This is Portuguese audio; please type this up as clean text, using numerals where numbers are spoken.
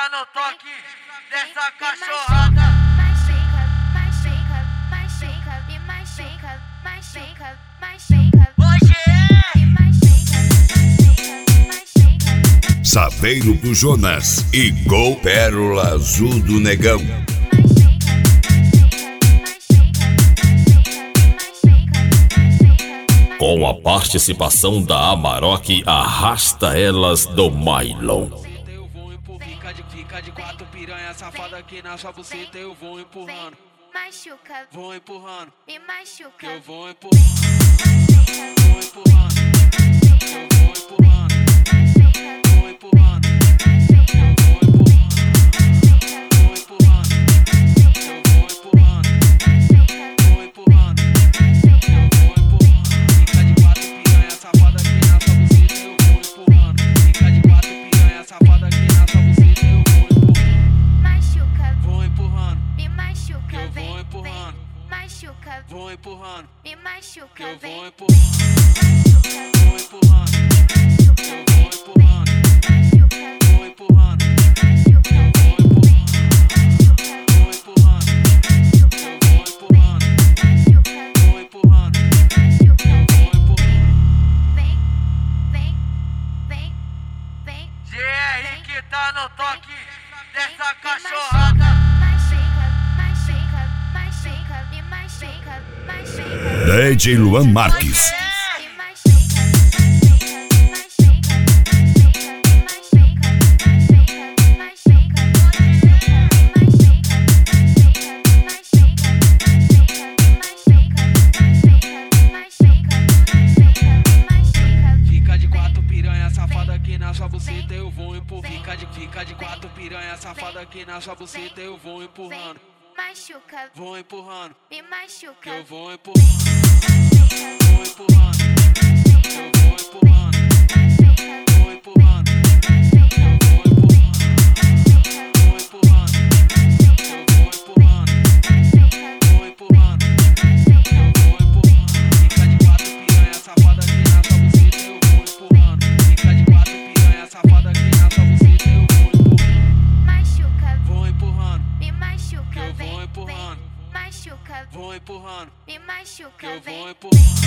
tá no toque dessa cachorrada. Hoje é Saveiro do Jonas e Gol Pérola Azul do Negão. Com a participação da Amarok, arrasta elas do Mylon. Eu vou empurrar, fica de quatro piranha safada aqui na sua buceta, eu vou empurrando. Machuca, Vou empurrando, me machuca, eu vou empurrando. Vou empurrando, eu vou empurrando. Vou empurrando, eu vou empurrando. Vou empurrando, eu vou empurrando. Vou empurrando, eu vou empurrando. Fica de quatro piranha safada aqui na sua buceta, eu vou empurrando. Fica de quatro piranha safada aqui na sua buceta, eu vou empurrando. machuca, Vou empurrando, me machuca, eu vou vem, empurrando. machuca, Vou empurrando, me machuca, eu vem, vou empurrando. Vou empurrando, eu vou empurrando. Vou empurrando, eu vou empurrando. Vou empurrando, eu vou empurrando. Vou empurrando, eu vou empurrando. vem, vem, vem, vem, GR que tá no toque dessa cachorrada. machuca, me machuca, DJ Luan Marques. Fica de quatro piranha safada aqui na sua buceta, eu vou empurrando. Fica de quatro piranha safada aqui na sua buceta, eu vou empurrando. machuca, Vou empurrando, me machuca, eu vou empurrando. Vou empurrando, eu vou empurrando. Vou empurrando, eu vou empurrando. Vou empurrando, eu vou empurrando. Vou empurrando, eu vou empurrando. Fica de quatro piranha safada aqui na sua buceta, eu vou empurrando. Fica de quatro piranha safada aqui na sua buceta, eu vou empurrando. machuca, Vou empurrando, me machuca, eu vem, vou empurrando. machuca, Vou empurrando, me machuca, eu vem, vou empurrando.